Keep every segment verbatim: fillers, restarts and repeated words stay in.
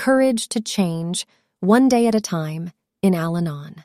Courage to Change, One Day at a Time, in Al-Anon.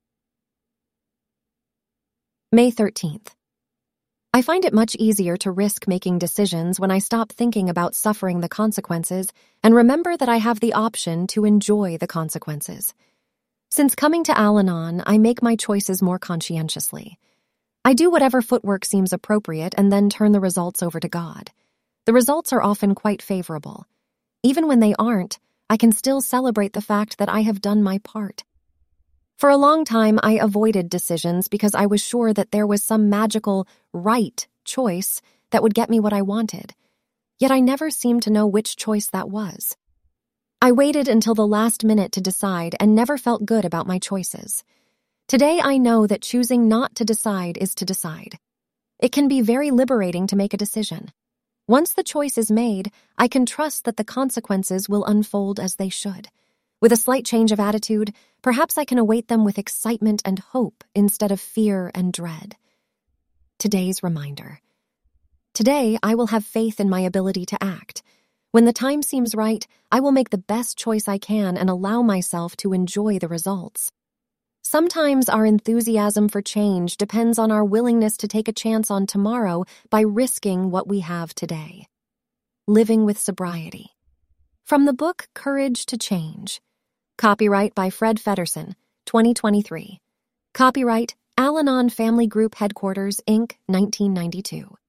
May thirteenth. I find it much easier to risk making decisions when I stop thinking about suffering the consequences and remember that I have the option to enjoy the consequences. Since coming to Al-Anon, I make my choices more conscientiously. I do whatever footwork seems appropriate and then turn the results over to God. The results are often quite favorable. Even when they aren't, I can still celebrate the fact that I have done my part. For a long time, I avoided decisions because I was sure that there was some magical right choice that would get me what I wanted. Yet I never seemed to know which choice that was. I waited until the last minute to decide and never felt good about my choices. Today I know that choosing not to decide is to decide. It can be very liberating to make a decision. Once the choice is made, I can trust that the consequences will unfold as they should. With a slight change of attitude, perhaps I can await them with excitement and hope instead of fear and dread. Today's reminder. Today, I will have faith in my ability to act. When the time seems right, I will make the best choice I can and allow myself to enjoy the results. Sometimes our enthusiasm for change depends on our willingness to take a chance on tomorrow by risking what we have today. Living with Sobriety. From the book Courage to Change. Copyright by Fred Feddersen, twenty twenty-three. Copyright Al-Anon Family Group Headquarters, Incorporated, nineteen ninety-two.